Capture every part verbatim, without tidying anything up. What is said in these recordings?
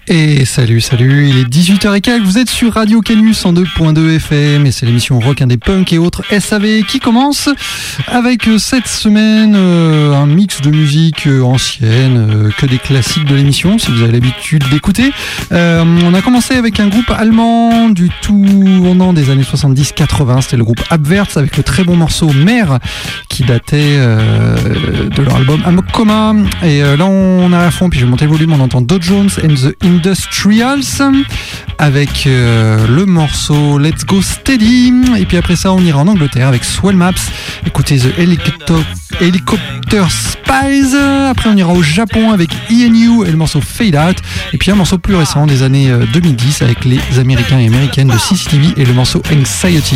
Et salut, salut, il est dix-huit heures quinze, vous êtes sur Radio Canu cent deux point deux F M et c'est l'émission Rock Indé Punk et autres S A V qui commence avec cette semaine euh, un mix de musique euh, ancienne, euh, que des classiques de l'émission si vous avez l'habitude d'écouter. Euh, on a commencé avec un groupe allemand du tournant des années soixante-dix quatre-vingts, c'était le groupe Abwärts avec le très bon morceau Mère qui datait euh, de leur album Amok Coma. Et euh, là on a à fond, puis je vais monter le volume, on entend Dow Jones and the Industrials avec euh, le morceau Let's Go Steady, et puis après ça on ira en Angleterre avec Swell Maps, écoutez The Helicopter, Helicopter Spies. Après on ira au Japon avec E N U et le morceau Fade Out, et puis un morceau plus récent des années deux mille dix avec les Américains et Américaines de C C T V et le morceau Anxiety.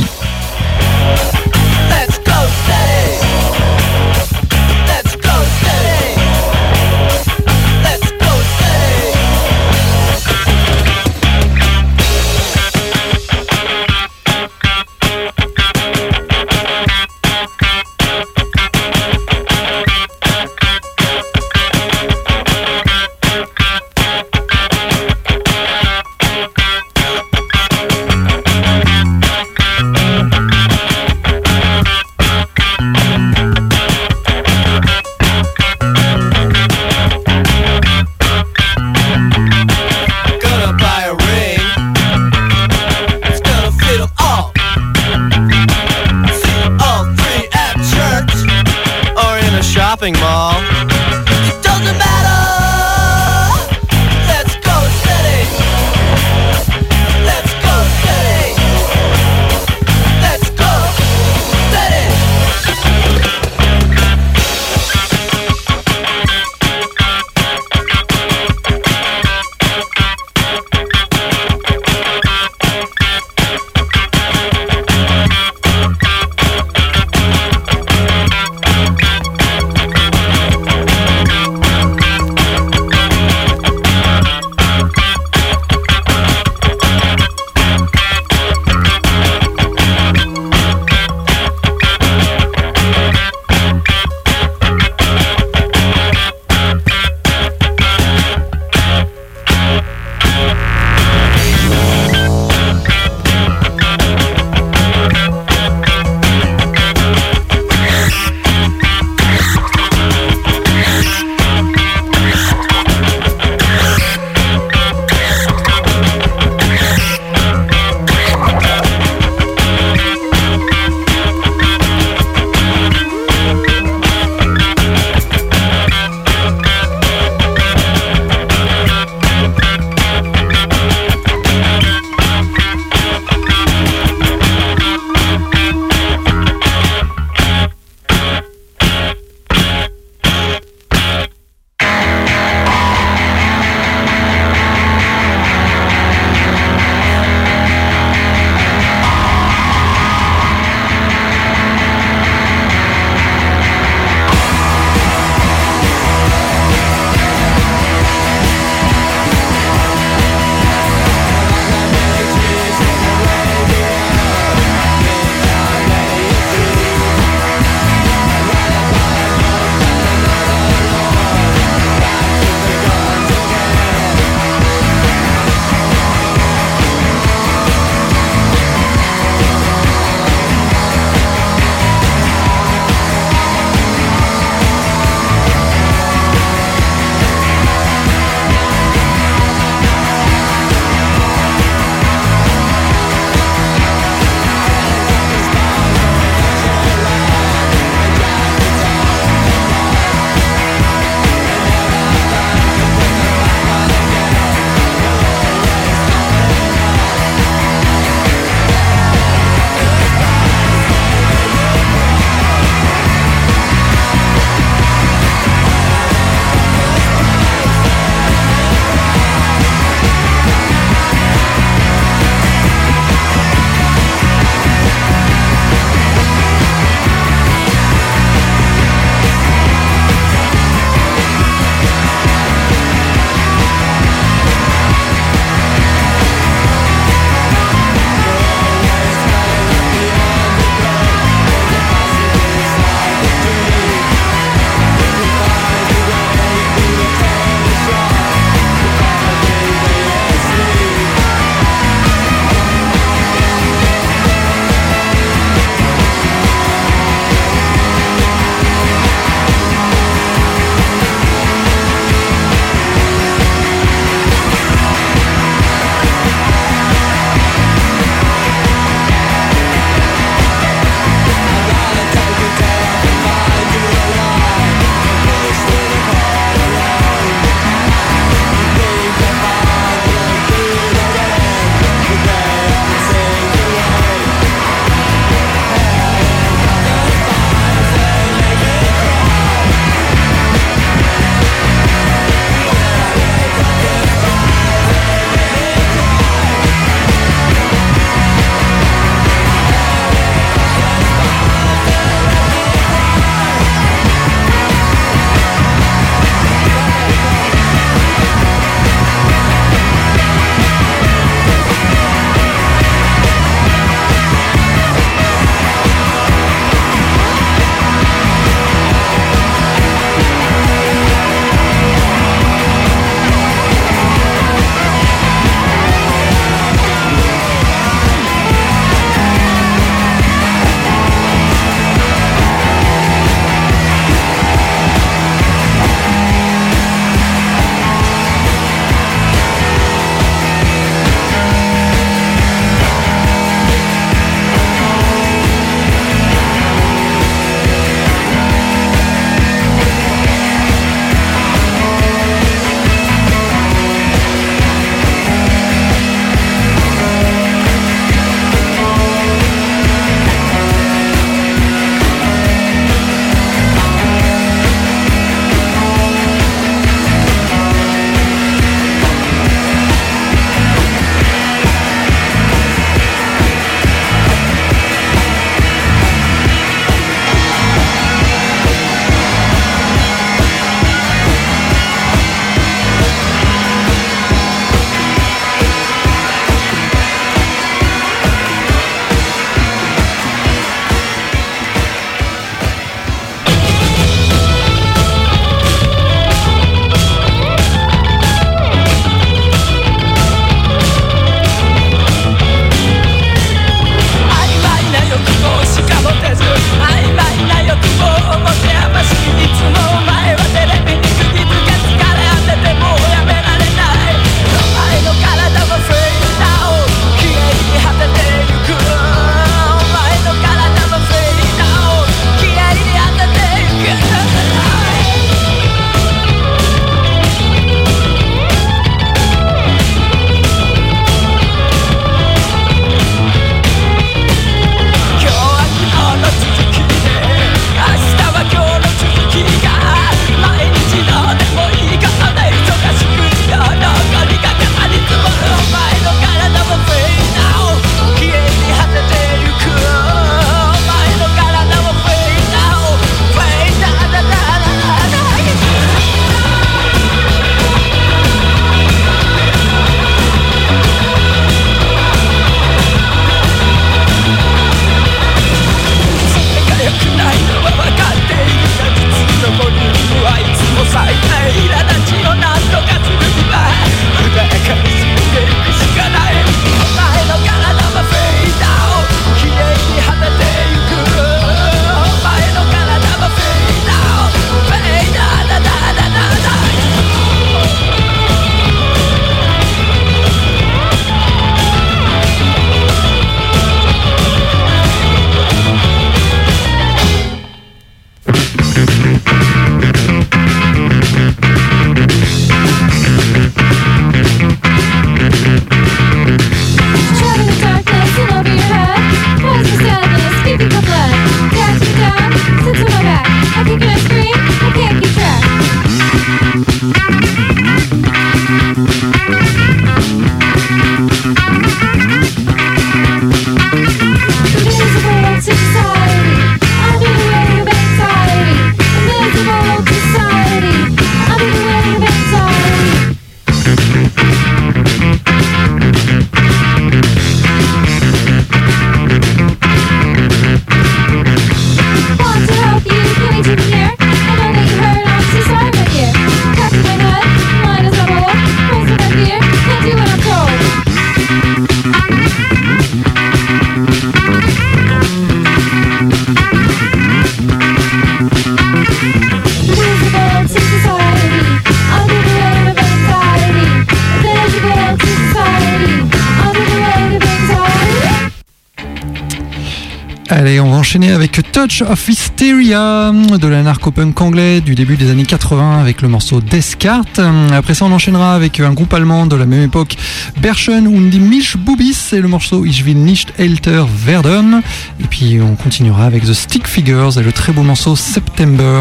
Allez, on va enchaîner avec Touch of Hysteria, de la narco-punk anglais du début des années quatre-vingts avec le morceau Descartes. Après ça, on enchaînera avec un groupe allemand de la même époque, Berchen und die Milchbubis, et le morceau Ich will nicht älter werden. Et puis on continuera avec The Stick Figures et le très beau morceau September.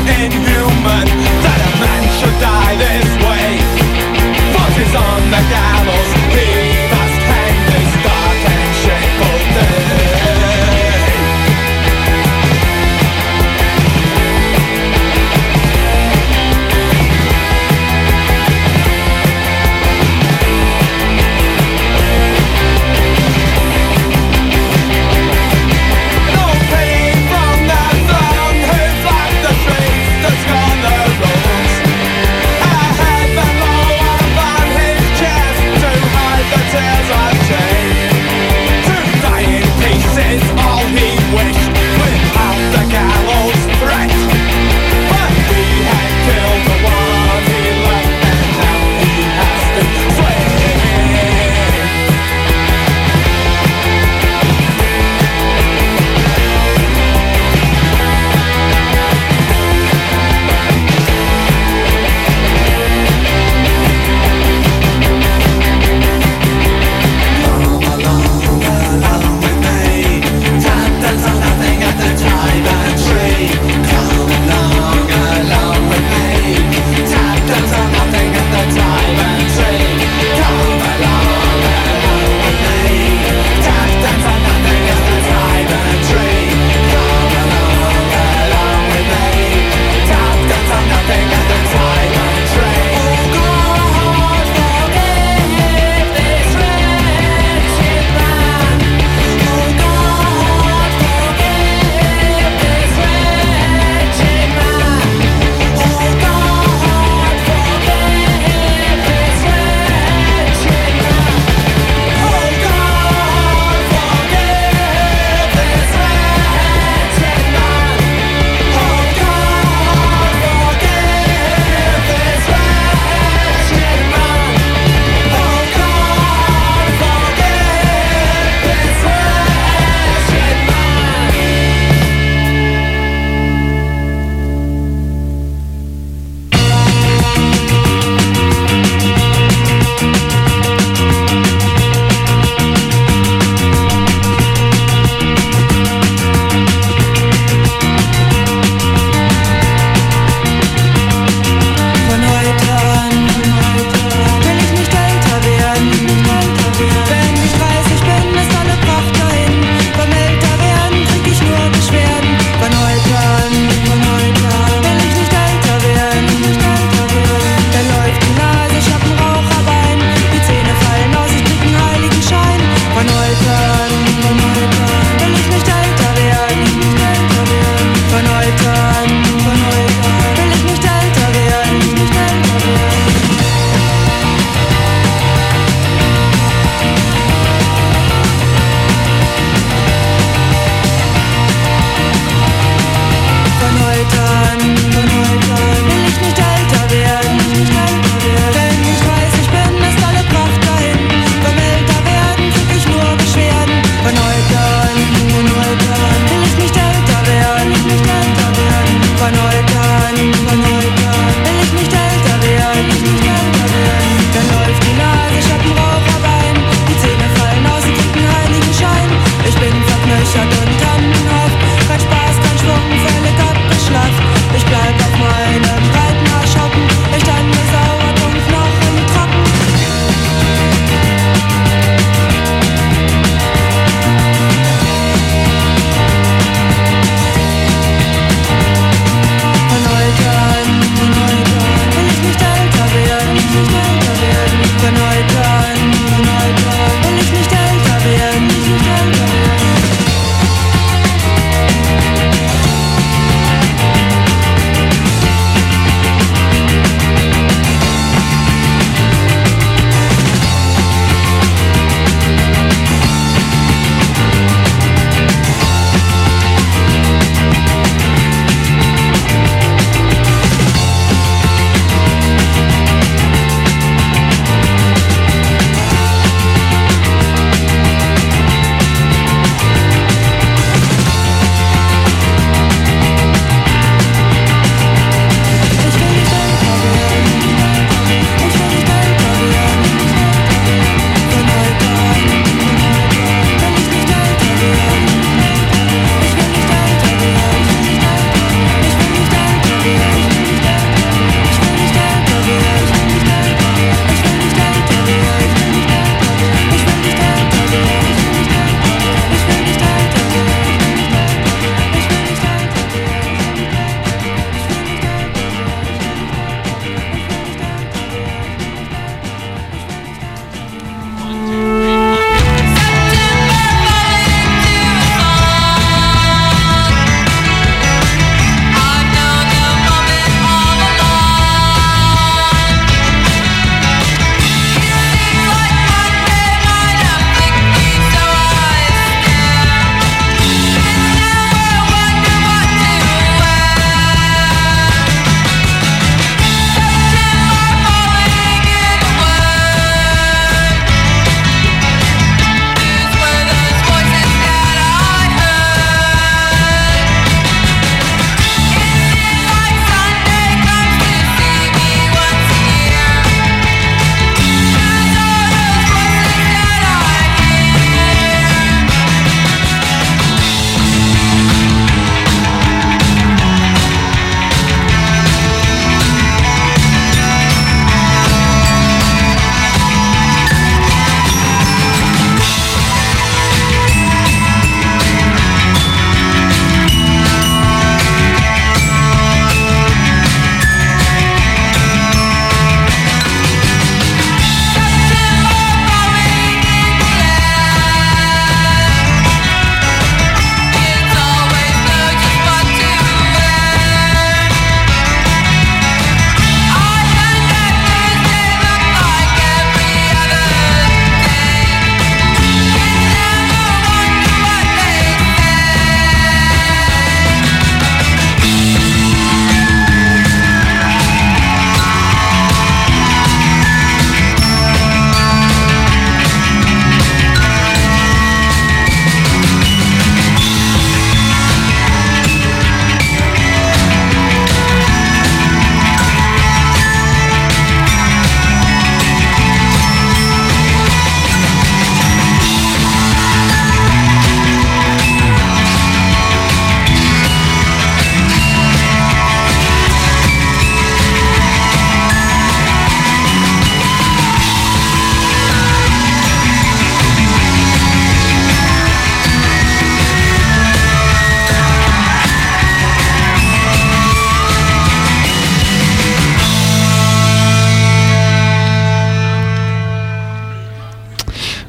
Inhuman that a man should die this way. Forces on the gas.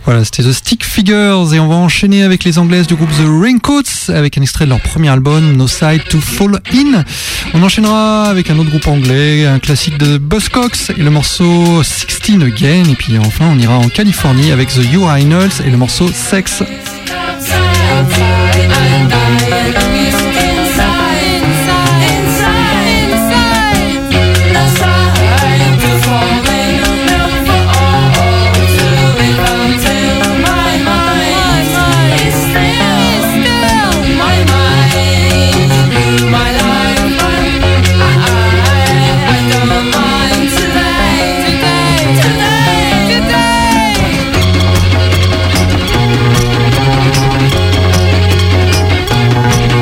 Voilà, c'était The Stick Figures et on va enchaîner avec les Anglaises du groupe The Raincoats avec un extrait de leur premier album No Side to Fall In. On enchaînera avec un autre groupe anglais, un classique de Buzzcocks et le morceau sixteen Again. Et puis enfin on ira en Californie avec The Urinals et le morceau Sex. Today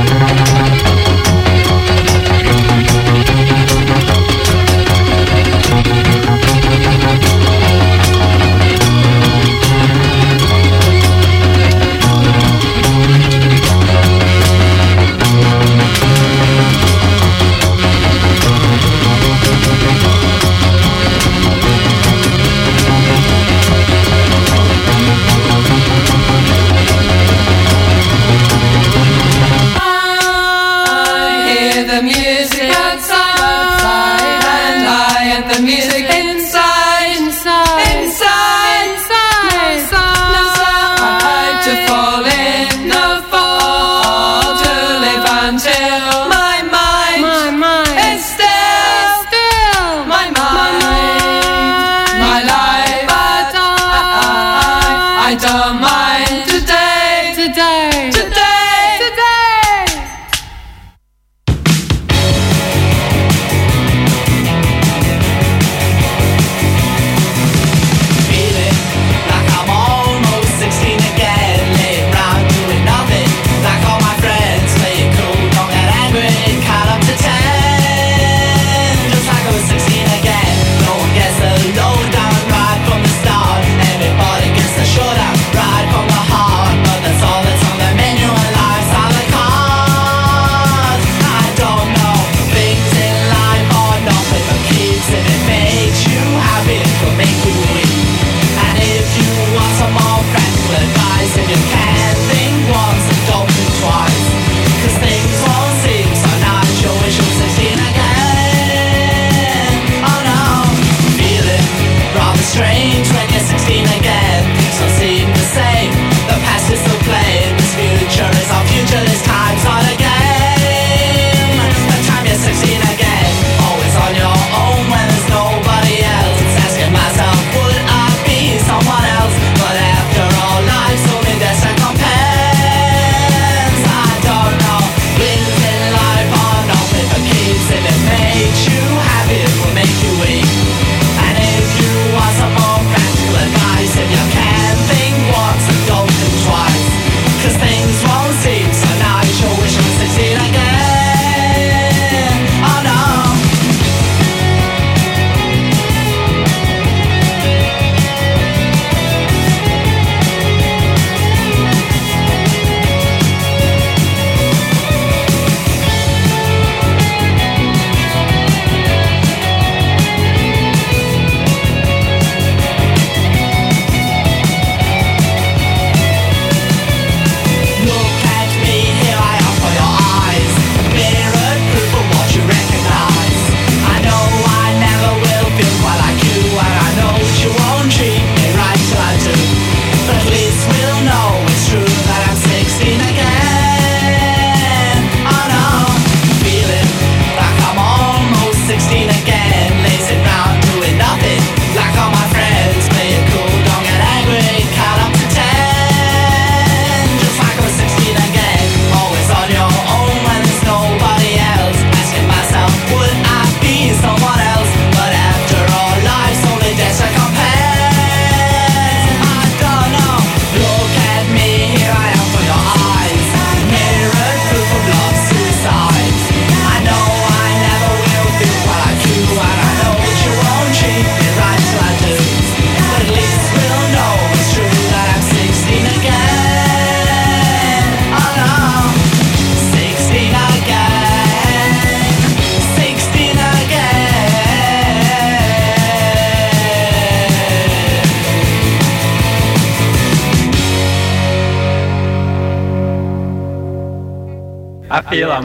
I feel I'm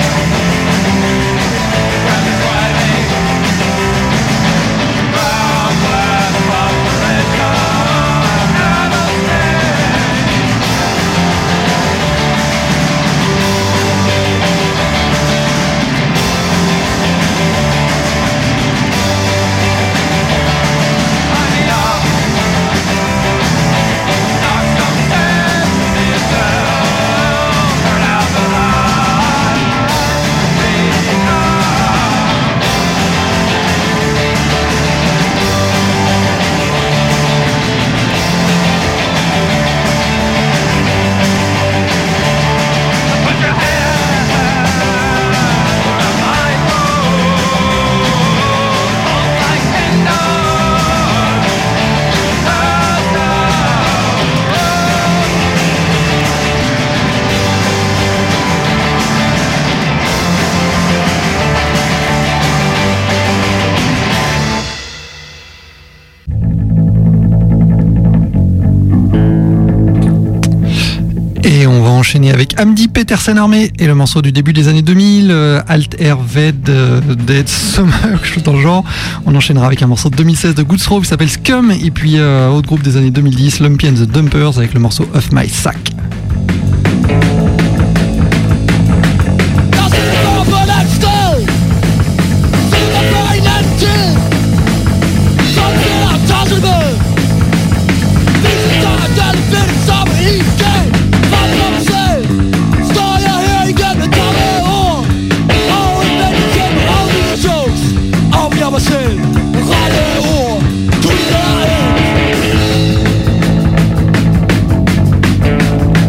enchaîner avec Hamdi Petersen Armé et le morceau du début des années deux mille, euh, Alt Air Ved euh, Dead Summer, quelque chose dans le genre. On enchaînera avec un morceau de deux mille seize de Goodsrow qui s'appelle Scum, et puis euh, autre groupe des années deux mille dix, Lumpy and the Dumpers avec le morceau Of My Sack. Thank you.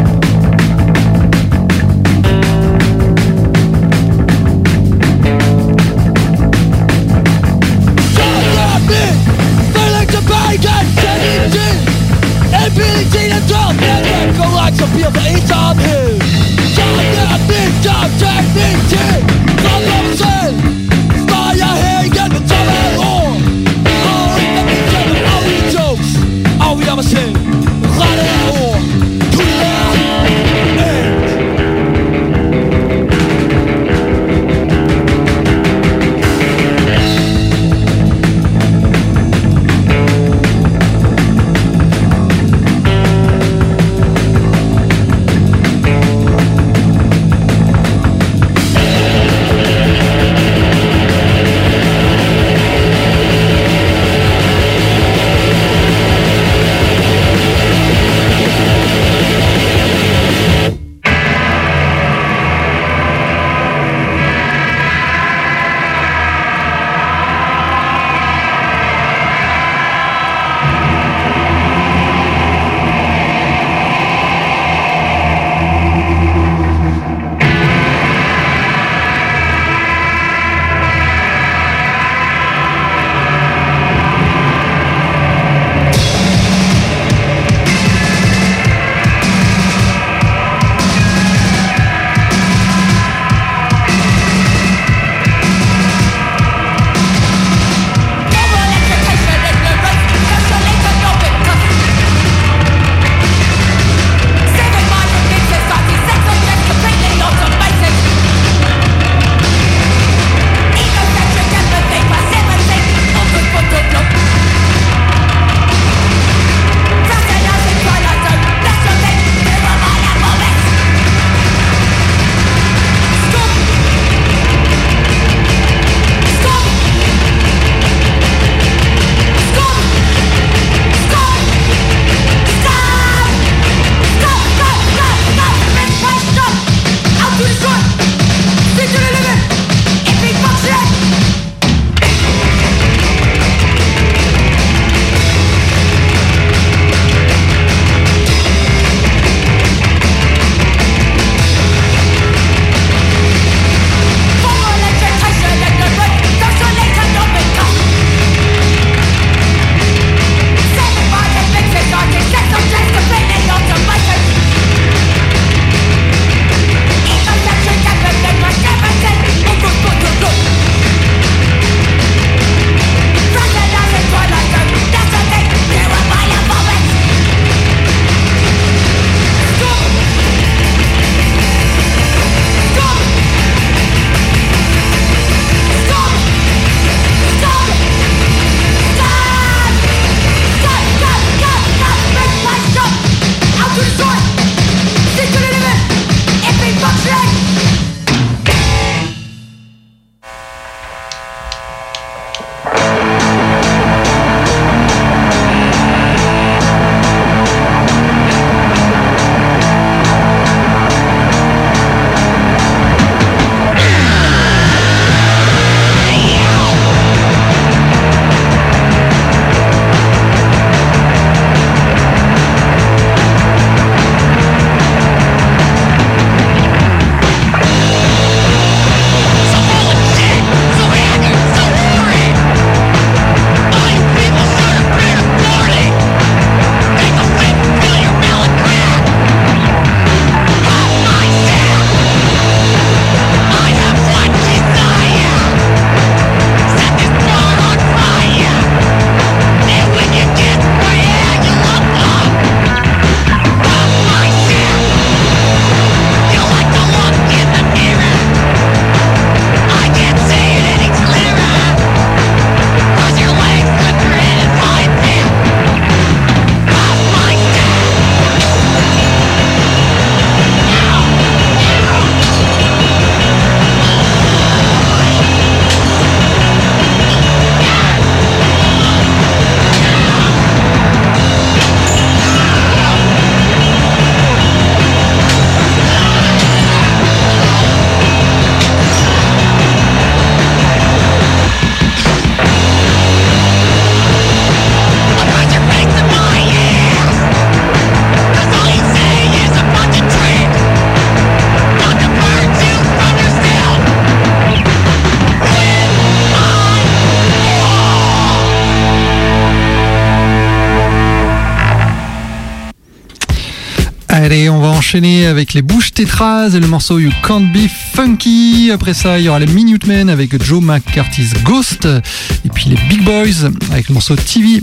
enchaîner avec les Bouches Tétras et le morceau You Can't Be Funky. Après ça, il y aura les Minutemen avec Joe McCarthy's Ghost. Et puis les Big Boys avec le morceau T V.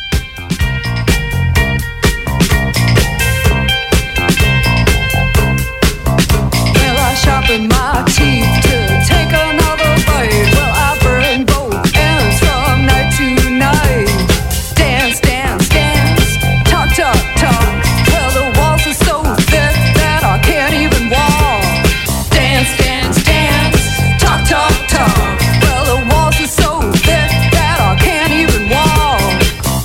Well, I sharpen my teeth to take another bite. Well, I burn both ends from night to night. Dance, dance, dance. Talk, talk, talk. Well, the walls are so thick that I can't even walk. Dance, dance, dance. Talk, talk, talk. Well, the walls are so thick that I can't even walk.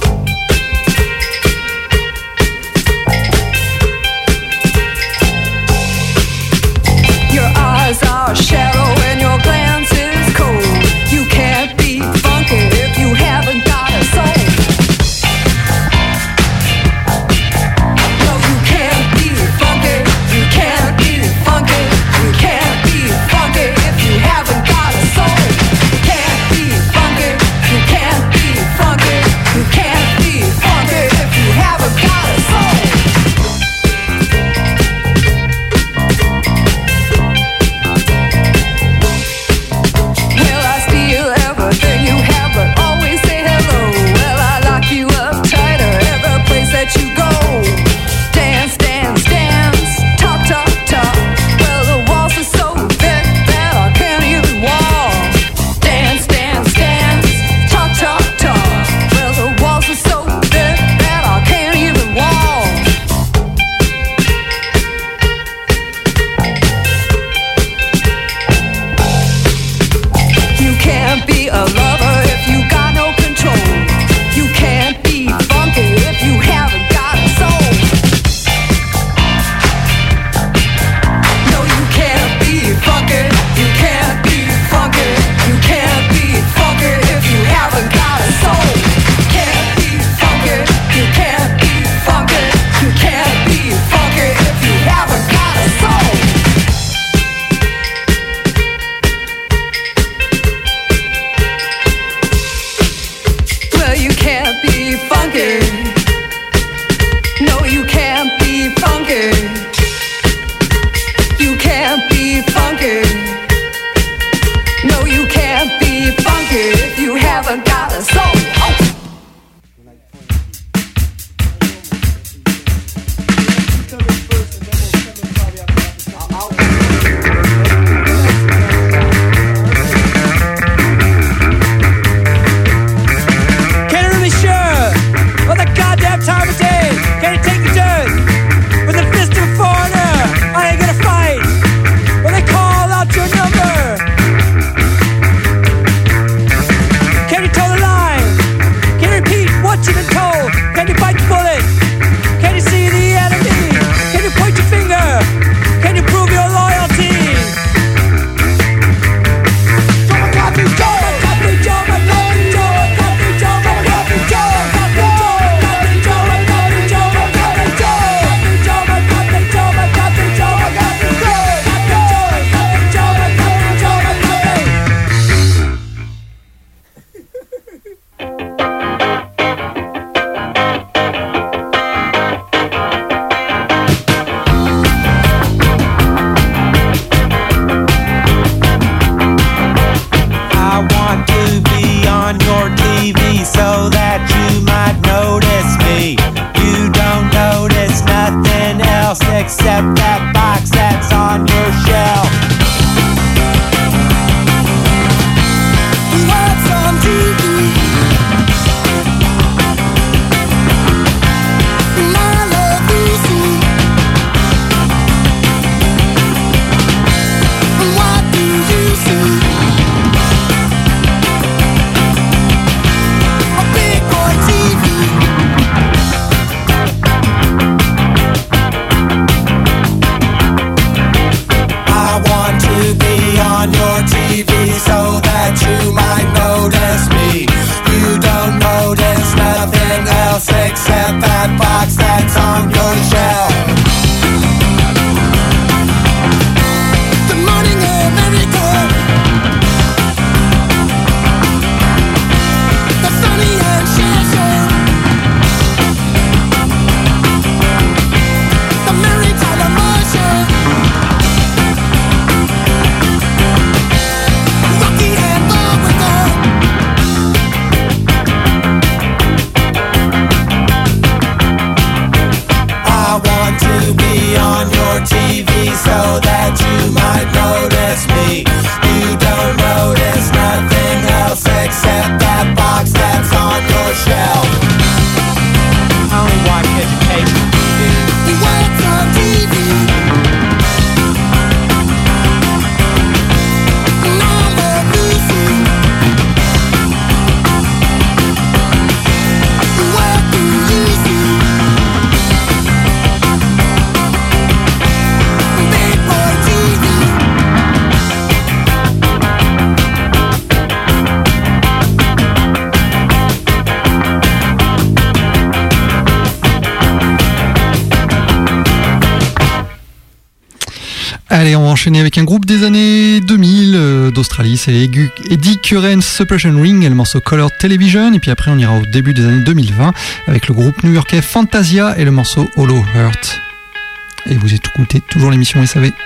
Allez, on va enchaîner avec un groupe des années deux mille euh, d'Australie, c'est Eddie Current's Suppression Ring et le morceau Color Television. Et puis après, on ira au début des années deux mille vingt avec le groupe new-yorkais Fantasia et le morceau Hollow Heart. Et vous écoutez toujours l'émission S A V.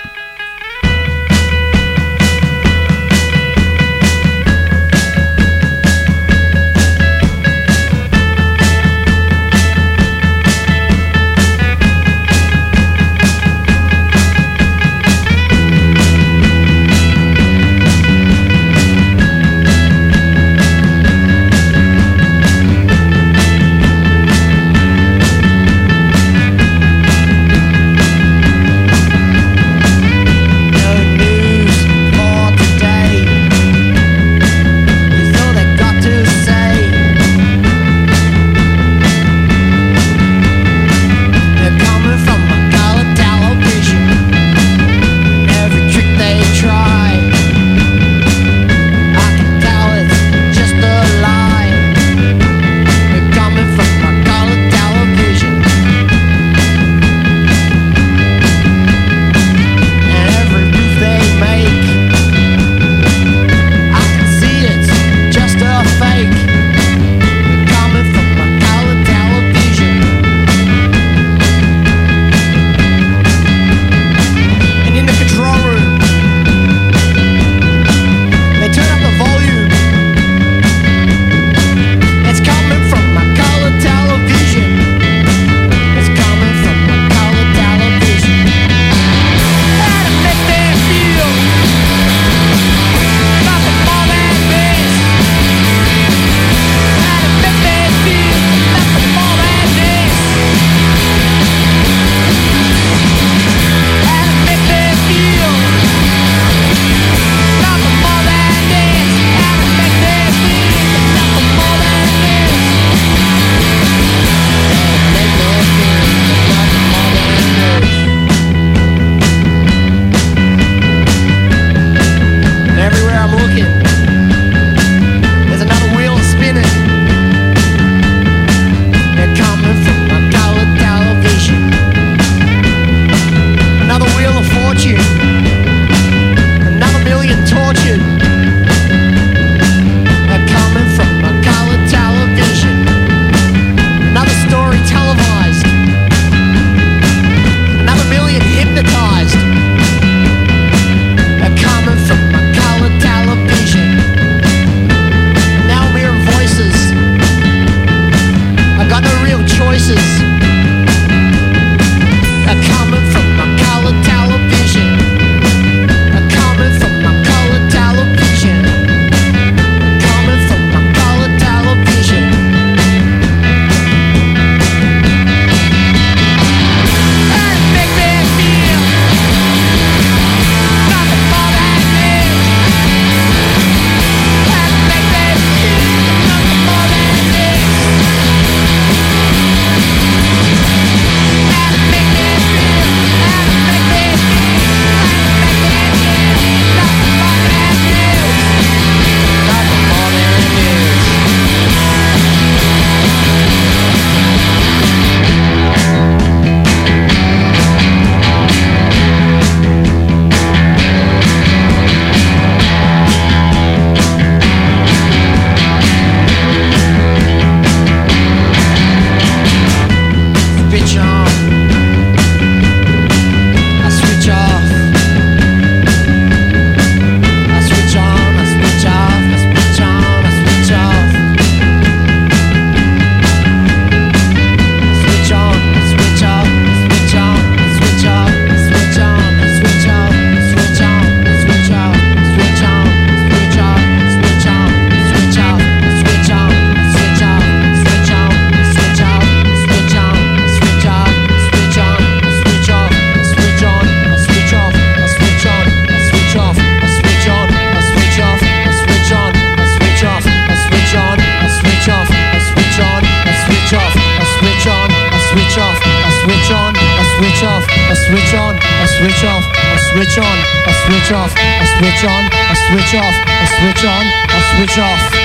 switch on, I switch off, I switch on, I switch off, I switch on, I switch off.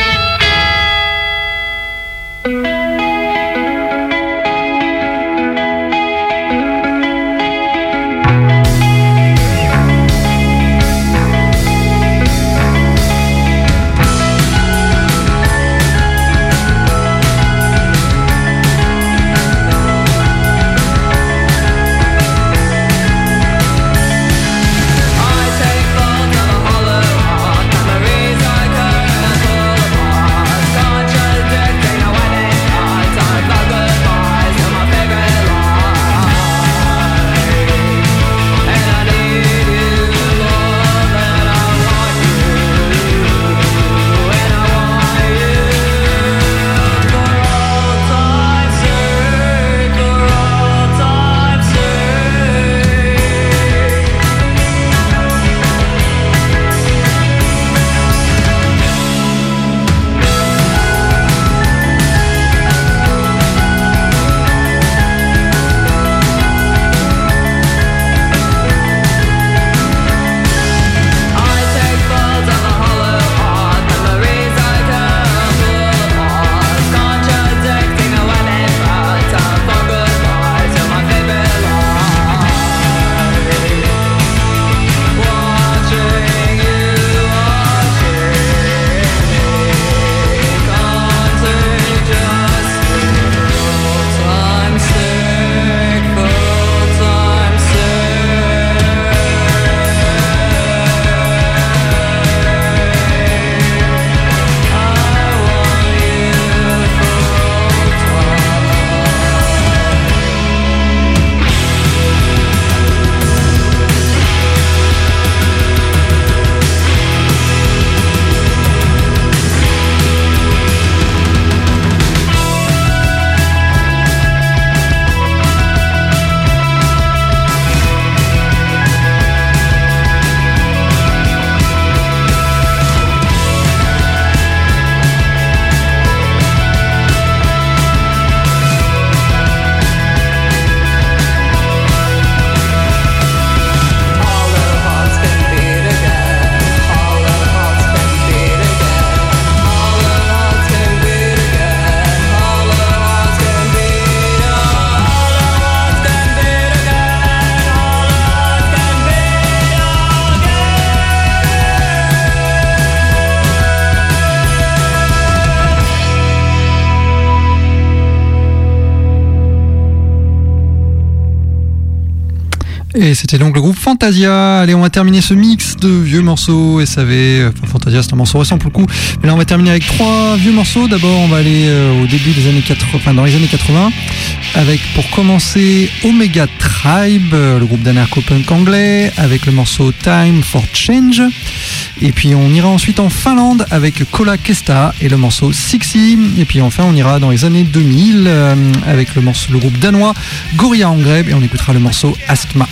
Et c'était donc le groupe Fantasia. Allez, on va terminer ce mix de vieux morceaux S A V. Enfin, Fantasia, c'est un morceau récent pour le coup. Mais là, on va terminer avec trois vieux morceaux. D'abord, on va aller euh, au début des années quatre-vingts, enfin dans les années quatre-vingts, avec pour commencer Omega Tribe, le groupe d'anarcho-punk anglais, avec le morceau Time for Change. Et puis on ira ensuite en Finlande avec Kola Kesta et le morceau Sixty. Et puis enfin, on ira dans les années deux mille euh, avec le morceau, le groupe danois Gorilla Angreb, et on écoutera le morceau Asthma.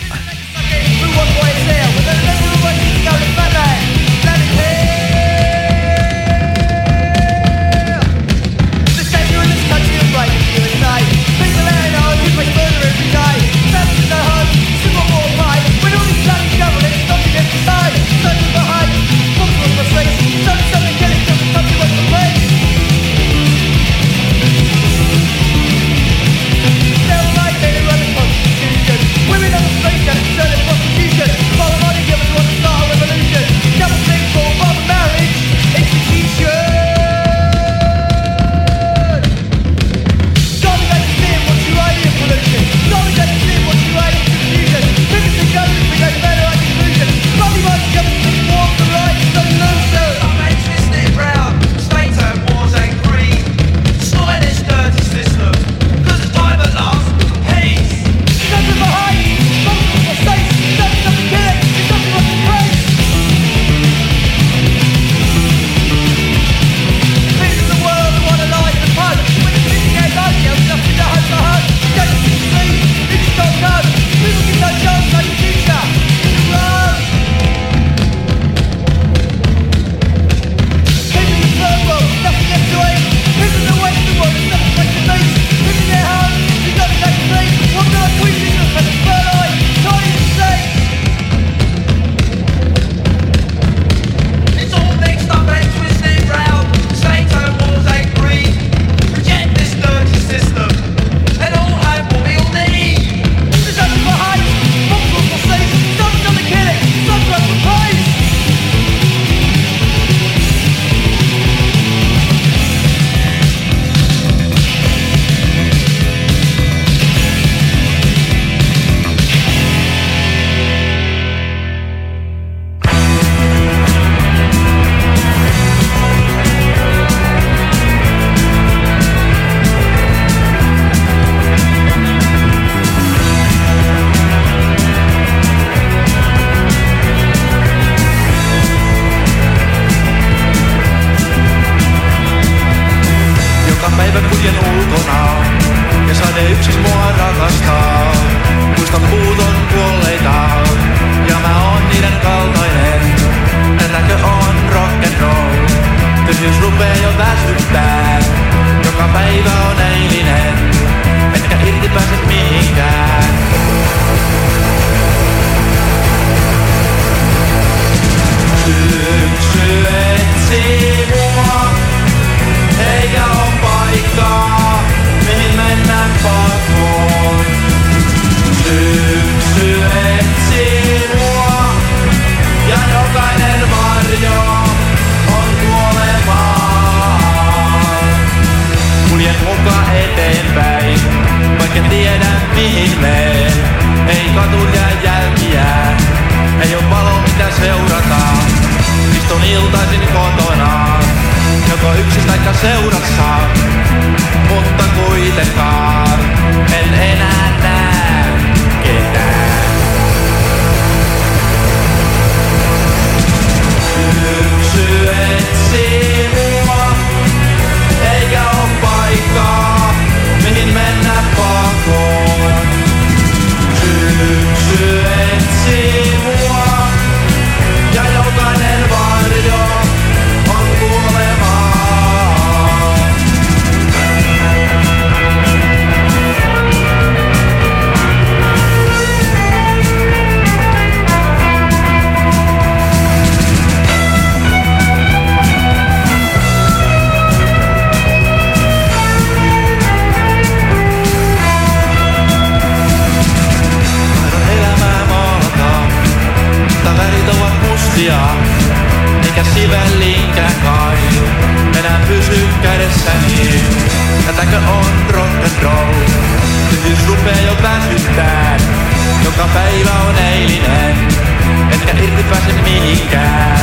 eikä sivelliinkään kaiu. Enää pysy kädessäni. Tätäkö on rock'n'roll? Tyhjyys rupee jo väsyttää. Joka päivä on eilinen. Etkä irti pääse mihinkään.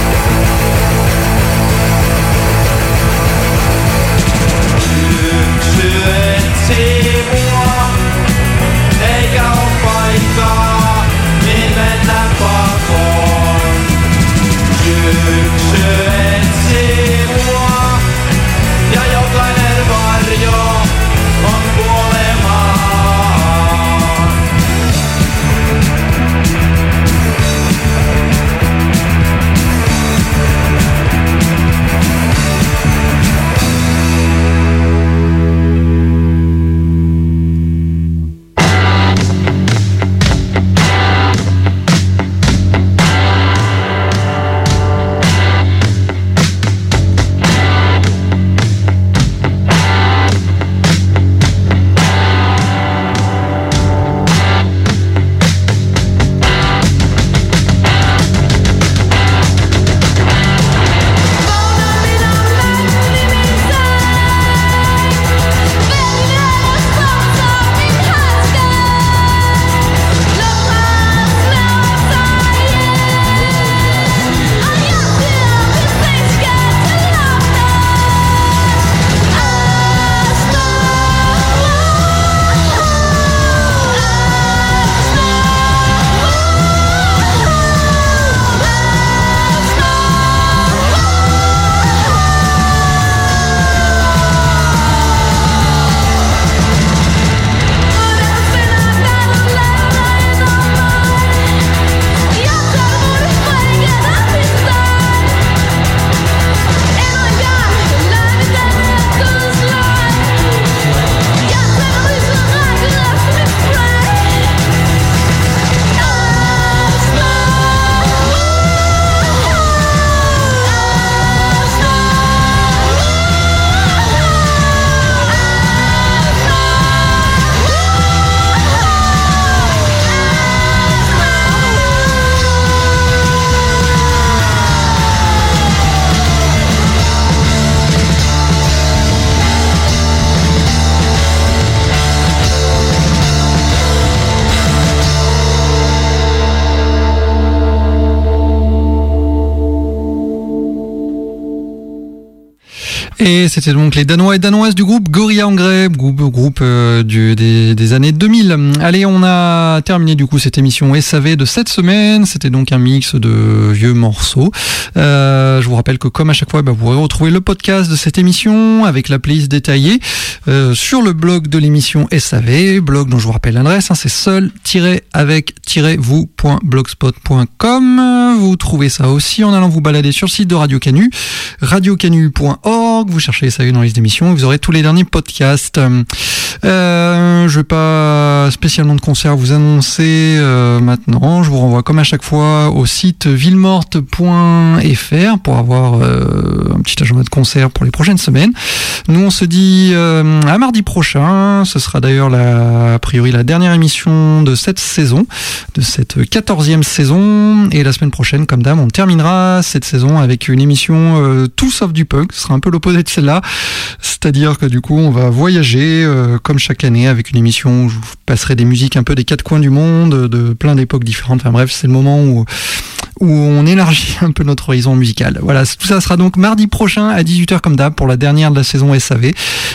Syksy etsii mua. Eikä oo paikkaa, mihin mennä pakoon. Syksy etsii mua, ja jokainen varjo on kuolemaa. Et c'était donc les Danois et Danoises du groupe Gorilla Engrais, groupe, groupe euh, du, des, des années deux mille. Allez, on a terminé du coup cette émission S A V de cette semaine. C'était donc un mix de vieux morceaux. Euh, je vous rappelle que comme à chaque fois, bah, vous pourrez retrouver le podcast de cette émission avec la playlist détaillée euh, sur le blog de l'émission S A V, blog dont je vous rappelle l'adresse, hein, c'est seul-avec-vous point blogspot point com. Vous trouvez ça aussi en allant vous balader sur le site de Radio Canu, radio canu point org. Vous cherchez S A V dans les listes d'émissions et vous aurez tous les derniers podcasts. Euh, je ne vais pas spécialement de concert à vous annoncer euh, maintenant. Je vous renvoie comme à chaque fois au site villemorte point f r pour avoir euh, un petit agenda de concert pour les prochaines semaines. Nous on se dit euh, à mardi prochain. Ce sera d'ailleurs la, a priori la dernière émission de cette saison, de cette quatorzième saison. Et la semaine prochaine, comme d'hab, on terminera cette saison avec une émission euh, tout sauf du punk. Ce sera un peu l'opposé de celle-là. C'est-à-dire que du coup on va voyager euh, comme chaque année avec une émission où je vous passerai des musiques un peu des quatre coins du monde, de plein d'époques différentes. Enfin bref, c'est le moment où où on élargit un peu notre horizon musical. Voilà, tout ça sera donc mardi prochain à dix-huit heures comme d'hab pour la dernière de la saison S A V.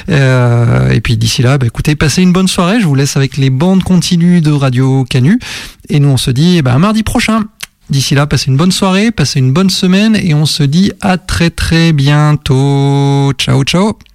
Euh, et puis d'ici là, bah, écoutez, passez une bonne soirée. Je vous laisse avec les bandes continues de Radio Canu. Et nous, on se dit bah, à mardi prochain. D'ici là, passez une bonne soirée, passez une bonne semaine et on se dit à très très bientôt. Ciao, ciao.